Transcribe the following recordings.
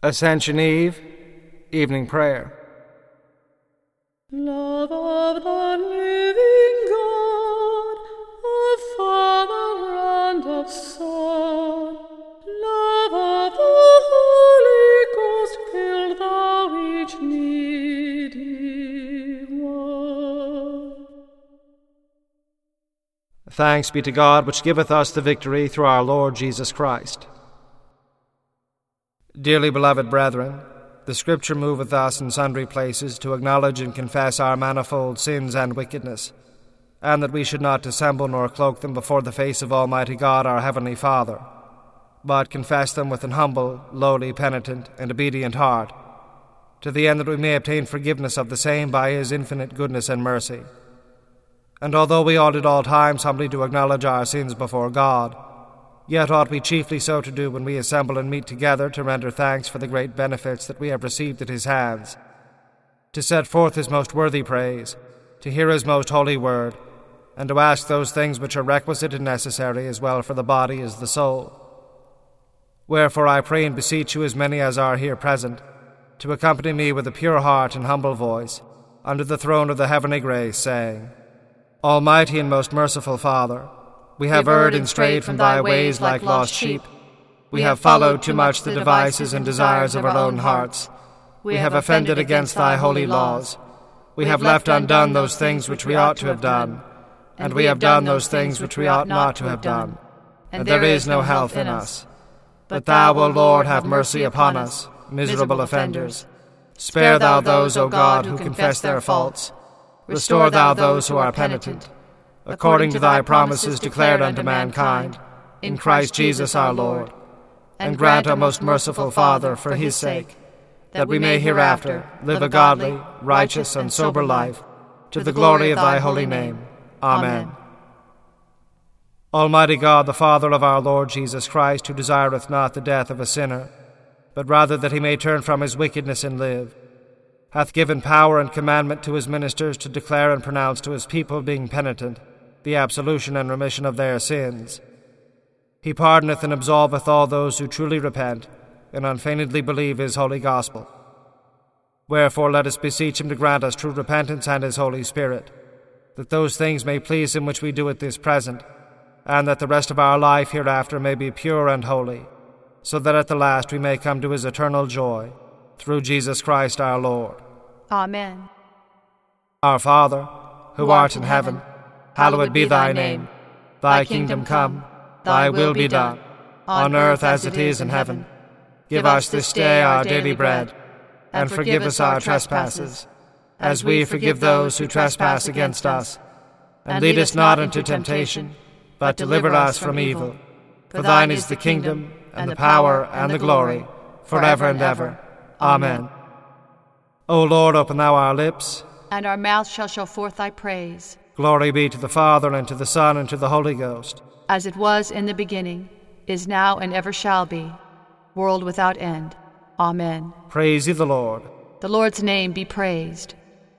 Ascension Eve, Evening Prayer. Love of the living God, of Father and of Son, love of the Holy Ghost, fill thou each needy one. Thanks be to God, which giveth us the victory through our Lord Jesus Christ. Dearly beloved brethren, the Scripture moveth us in sundry places to acknowledge and confess our manifold sins and wickedness, and that we should not dissemble nor cloak them before the face of Almighty God our Heavenly Father, but confess them with an humble, lowly, penitent, and obedient heart, to the end that we may obtain forgiveness of the same by His infinite goodness and mercy. And although we ought at all times humbly to acknowledge our sins before God, yet ought we chiefly so to do when we assemble and meet together to render thanks for the great benefits that we have received at His hands, to set forth His most worthy praise, to hear His most holy word, and to ask those things which are requisite and necessary as well for the body as the soul. Wherefore I pray and beseech you, as many as are here present, to accompany me with a pure heart and humble voice under the throne of the heavenly grace, saying, Almighty and most merciful Father, we have erred and strayed from thy ways like lost sheep. We have followed too much the devices and desires of our own hearts. We have offended against thy holy laws. We have left undone those things which we ought to have done, and we have done those things which we ought not to have done, and there is no health in us. But thou, O Lord, have mercy upon us, miserable offenders. Spare thou those, O God, who confess their faults. Restore thou those who are penitent, according to thy promises declared unto mankind, in Christ Jesus our Lord. And grant, O most merciful Father, for His sake, that we may hereafter live a godly, righteous, and sober life, to the glory of thy holy name. Amen. Almighty God, the Father of our Lord Jesus Christ, who desireth not the death of a sinner, but rather that he may turn from his wickedness and live, hath given power and commandment to His ministers to declare and pronounce to His people, being penitent, the absolution and remission of their sins. He pardoneth and absolveth all those who truly repent and unfeignedly believe His holy gospel. Wherefore let us beseech Him to grant us true repentance and His Holy Spirit, that those things may please Him which we do at this present, and that the rest of our life hereafter may be pure and holy, so that at the last we may come to His eternal joy, through Jesus Christ our Lord. Amen. Our Father, who art in heaven, hallowed be thy name. Thy kingdom come, thy will be done, on earth as it is in heaven. Give us this day our daily bread, and forgive us our trespasses, as we forgive those who trespass against us. And lead us not into temptation, but deliver us from evil. For thine is the kingdom, and the power, and the glory, forever and ever. Amen. O Lord, open thou our lips, and our mouth shall show forth thy praise. Glory be to the Father, and to the Son, and to the Holy Ghost. As it was in the beginning, is now, and ever shall be, world without end. Amen. Praise ye the Lord. The Lord's name be praised.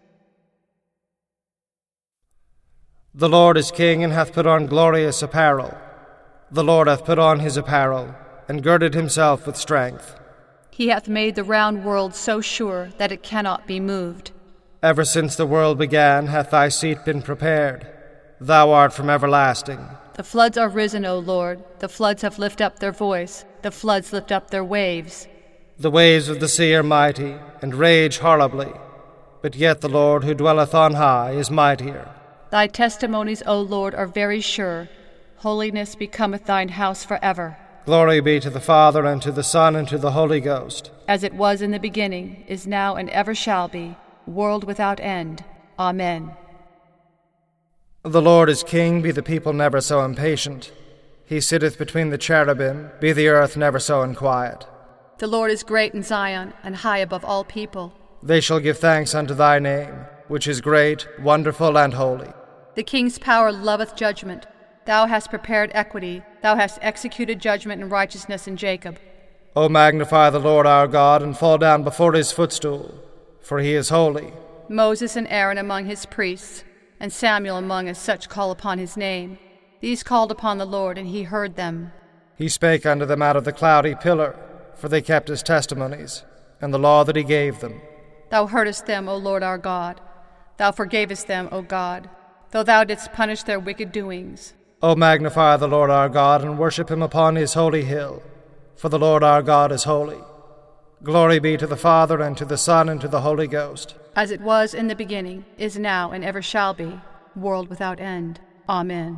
The Lord is King, and hath put on glorious apparel. The Lord hath put on His apparel, and girded Himself with strength. He hath made the round world so sure that it cannot be moved. Ever since the world began hath thy seat been prepared. Thou art from everlasting. The floods are risen, O Lord. The floods have lifted up their voice. The floods lift up their waves. The waves of the sea are mighty, and rage horribly. But yet the Lord, who dwelleth on high, is mightier. Thy testimonies, O Lord, are very sure. Holiness becometh thine house forever. Glory be to the Father, and to the Son, and to the Holy Ghost. As it was in the beginning, is now, and ever shall be, world without end. Amen. The Lord is King, be the people never so impatient. He sitteth between the cherubim, be the earth never so unquiet. The Lord is great in Zion, and high above all people. They shall give thanks unto thy name, which is great, wonderful, and holy. The King's power loveth judgment. Thou hast prepared equity. Thou hast executed judgment and righteousness in Jacob. O magnify the Lord our God, and fall down before His footstool, for He is holy. Moses and Aaron among His priests, and Samuel among as such call upon His name. These called upon the Lord, and He heard them. He spake unto them out of the cloudy pillar. for they kept his testimonies, and the law that he gave them. Thou heardest them, O Lord our God. Thou forgavest them, O God, though thou didst punish their wicked doings. O magnify the Lord our God, and worship him upon his holy hill, for the Lord our God is holy. Glory be to the Father, and to the Son, and to the Holy Ghost. As it was in the beginning, is now, and ever shall be, world without end. Amen.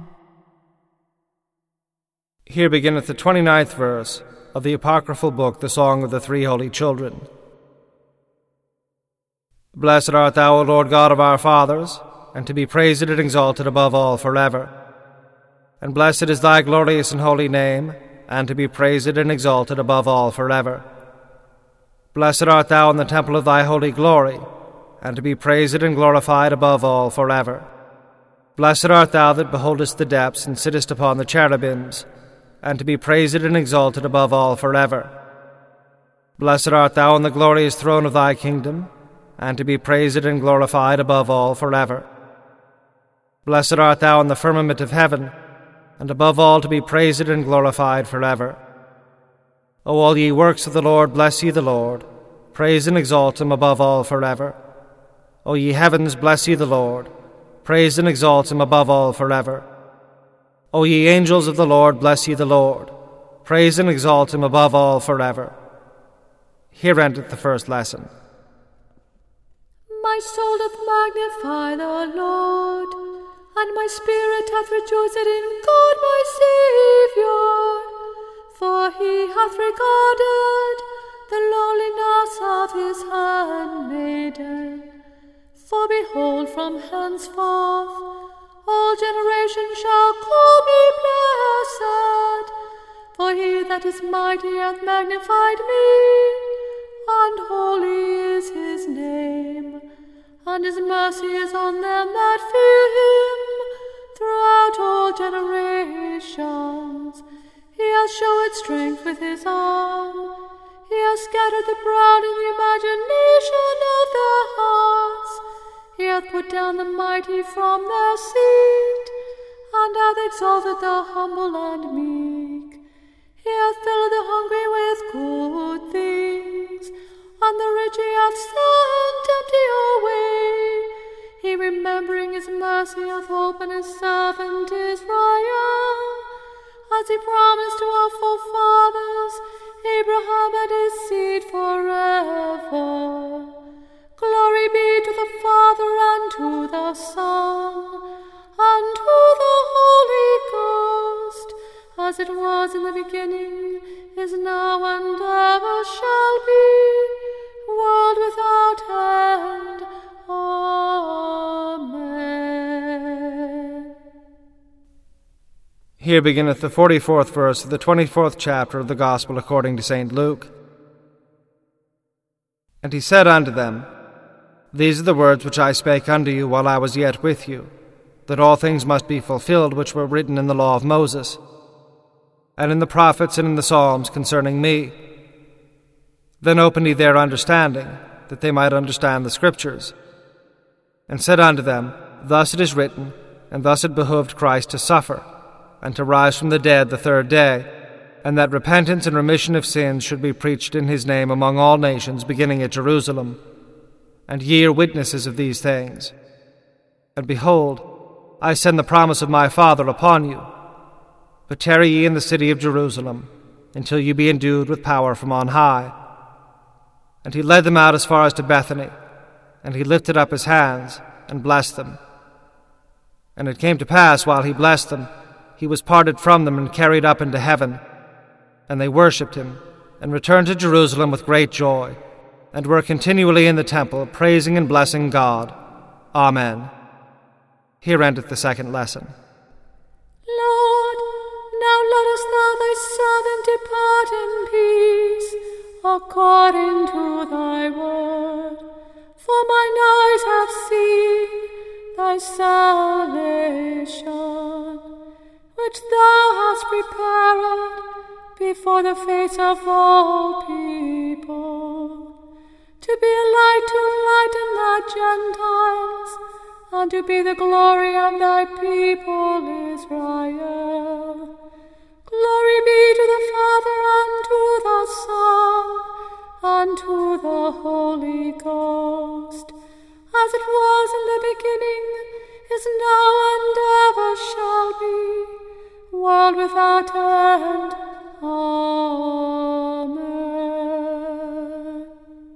Here beginneth the 29th verse of the apocryphal book, the Song of the Three Holy Children. Blessed art thou, O Lord God of our fathers, and to be praised and exalted above all forever. And blessed is thy glorious and holy name, and to be praised and exalted above all forever. Blessed art thou in the temple of thy holy glory, and to be praised and glorified above all forever. Blessed art thou that beholdest the depths and sittest upon the cherubims, and to be praised and exalted above all forever. Blessed art thou in the glorious throne of thy kingdom, and to be praised and glorified above all forever. Blessed art thou in the firmament of heaven, and above all to be praised and glorified forever. O all ye works of the Lord, bless ye the Lord. Praise and exalt him above all forever. O ye heavens, bless ye the Lord. Praise and exalt him above all forever. O ye angels of the Lord, bless ye the Lord. Praise and exalt him above all forever. Here endeth the first lesson. My soul doth magnify the Lord, and my spirit hath rejoiced in God my Saviour. For he hath regarded the lowliness of his handmaiden. For behold, from henceforth all generations shall call me blessed. For he that is mighty hath magnified me, and holy is his name. And his mercy is on them that fear him throughout all generations. He hath showed strength with his arm. He hath scattered the proud in the imagination of their hearts. He hath put down the mighty from their seat, and hath exalted the humble and meek. He hath filled the hungry with good things, and the rich he hath sent empty away. He, remembering his mercy, hath opened his servant Israel, as he promised to our forefathers, Abraham and his seed forever. Glory be to the Father, and to the Son, and to the Holy Ghost, as it was in the beginning, is now, and ever shall be, world without end. Amen. Here beginneth the 44th verse of the 24th chapter of the Gospel according to St. Luke. And he said unto them, These are the words which I spake unto you while I was yet with you, that all things must be fulfilled which were written in the law of Moses, and in the prophets and in the Psalms concerning me. Then opened he their understanding, that they might understand the Scriptures, and said unto them, Thus it is written, and thus it behoved Christ to suffer, and to rise from the dead the third day, and that repentance and remission of sins should be preached in his name among all nations, beginning at Jerusalem. And ye are witnesses of these things. And behold, I send the promise of my Father upon you. But tarry ye in the city of Jerusalem, until ye be endued with power from on high. And he led them out as far as to Bethany, and he lifted up his hands, and blessed them. And it came to pass, while he blessed them, he was parted from them and carried up into heaven. And they worshipped him, and returned to Jerusalem with great joy, and were continually in the temple, praising and blessing God. Amen. Here endeth the second lesson. Lord, now lettest thou thy servant depart in peace, according to thy word. For mine eyes have seen thy salvation, which thou hast prepared before the face of all people, to be a light to lighten the Gentiles, and to be the glory of thy people Israel. Glory be to the Father, and to the Son, as it was in the beginning, is now and ever shall be, world without end. Amen.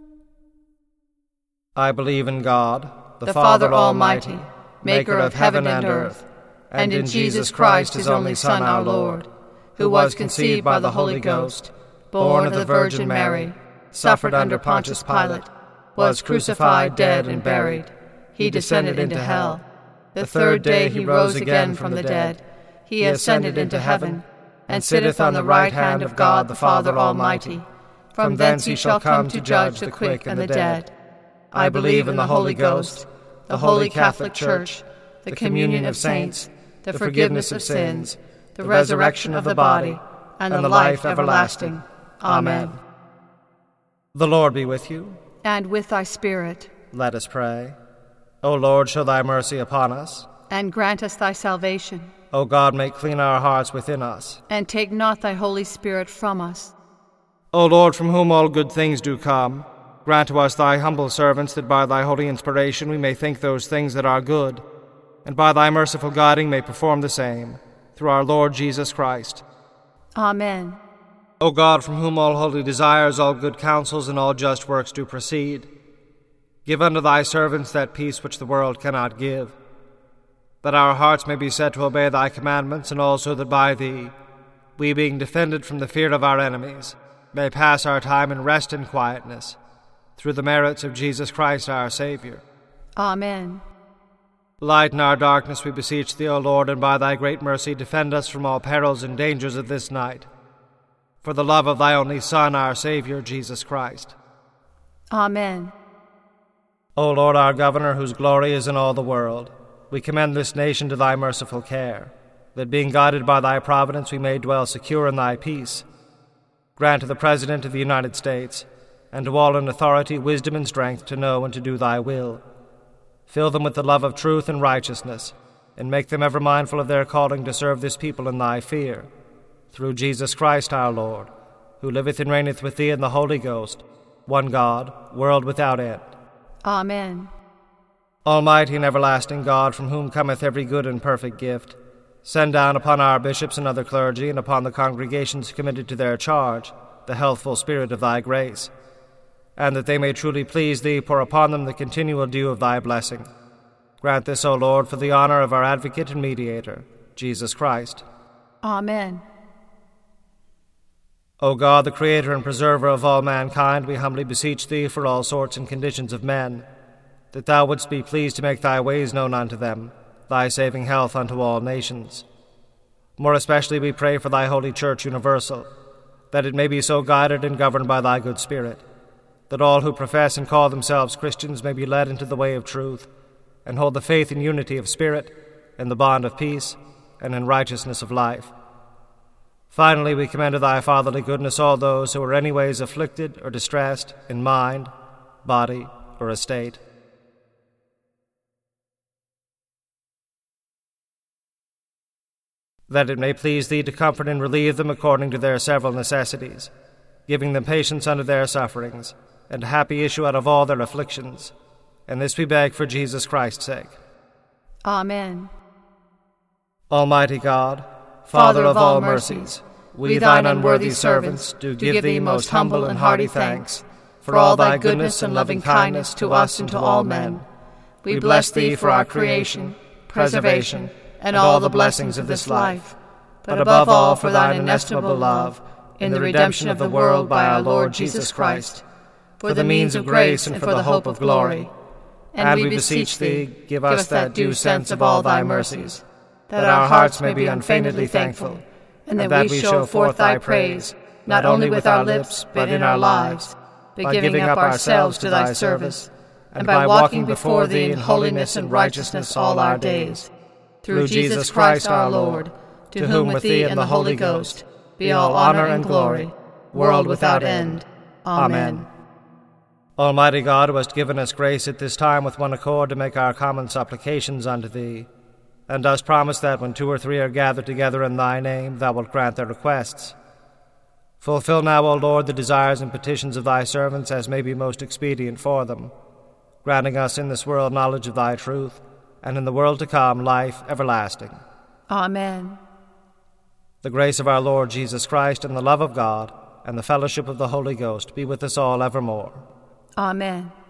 I believe in God, the Father Almighty, maker of heaven and earth, and in Jesus Christ, his only Son, our Lord, who was conceived by the Holy Ghost, born of the Virgin Mary, suffered under Pontius Pilate, was crucified, dead, and buried. He descended into hell. The third day he rose again from the dead. He ascended into heaven, and sitteth on the right hand of God the Father Almighty. From thence he shall come to judge the quick and the dead. I believe in the Holy Ghost, the Holy Catholic Church, the communion of saints, the forgiveness of sins, the resurrection of the body, and the life everlasting. Amen. The Lord be with you. And with thy spirit. Let us pray. O Lord, show thy mercy upon us. And grant us thy salvation. O God, make clean our hearts within us. And take not thy Holy Spirit from us. O Lord, from whom all good things do come, grant to us, thy humble servants, that by thy holy inspiration we may think those things that are good, and by thy merciful guiding may perform the same, through our Lord Jesus Christ. Amen. O God, from whom all holy desires, all good counsels, and all just works do proceed, give unto thy servants that peace which the world cannot give, that our hearts may be set to obey thy commandments, and also that by thee, we being defended from the fear of our enemies, may pass our time in rest and quietness, through the merits of Jesus Christ our Saviour. Amen. Lighten our darkness, we beseech thee, O Lord, and by thy great mercy defend us from all perils and dangers of this night, for the love of thy only Son, our Saviour, Jesus Christ. Amen. O Lord, our Governor, whose glory is in all the world, we commend this nation to thy merciful care, that being guided by thy providence we may dwell secure in thy peace. Grant to the President of the United States, and to all in authority, wisdom and strength to know and to do thy will. Fill them with the love of truth and righteousness, and make them ever mindful of their calling to serve this people in thy fear. Through Jesus Christ our Lord, who liveth and reigneth with thee in the Holy Ghost, one God, world without end. Amen. Almighty and everlasting God, from whom cometh every good and perfect gift, send down upon our bishops and other clergy, and upon the congregations committed to their charge, the healthful spirit of thy grace, and that they may truly please thee, pour upon them the continual dew of thy blessing. Grant this, O Lord, for the honor of our advocate and mediator, Jesus Christ. Amen. O God, the Creator and Preserver of all mankind, we humbly beseech thee for all sorts and conditions of men, that thou wouldst be pleased to make thy ways known unto them, thy saving health unto all nations. More especially we pray for thy holy Church universal, that it may be so guided and governed by thy good Spirit, that all who profess and call themselves Christians may be led into the way of truth, and hold the faith and unity of spirit, in the bond of peace, and in righteousness of life. Finally, we commend to thy fatherly goodness all those who are any ways afflicted or distressed in mind, body, or estate. That it may please thee to comfort and relieve them according to their several necessities, giving them patience under their sufferings, and a happy issue out of all their afflictions. And this we beg for Jesus Christ's sake. Amen. Almighty God, Father of all mercies, we thine unworthy servants do give thee most humble and hearty thanks for all thy goodness and loving kindness to us and to all men. We bless thee for our creation, preservation, and all the blessings of this life, but above all for thine inestimable love in the redemption of the world by our Lord Jesus Christ, for the means of grace and for the hope of glory. And we beseech thee, give us that due sense of all thy mercies, that our hearts may be unfeignedly thankful, and that we show forth thy praise, not only with our lips, but in our lives, by giving up ourselves to thy service, and by walking before thee in holiness and righteousness all our days. Through Jesus Christ our Lord, to whom with thee and the Holy Ghost be all honor and glory, world without end. Amen. Almighty God, who hast given us grace at this time with one accord to make our common supplications unto thee, and dost promise that when 2 or 3 are gathered together in thy name, thou wilt grant their requests. Fulfill now, O Lord, the desires and petitions of thy servants as may be most expedient for them. granting us in this world knowledge of thy truth, and in the world to come life everlasting. Amen. The grace of our Lord Jesus Christ, and the love of God, and the fellowship of the Holy Ghost be with us all evermore. Amen.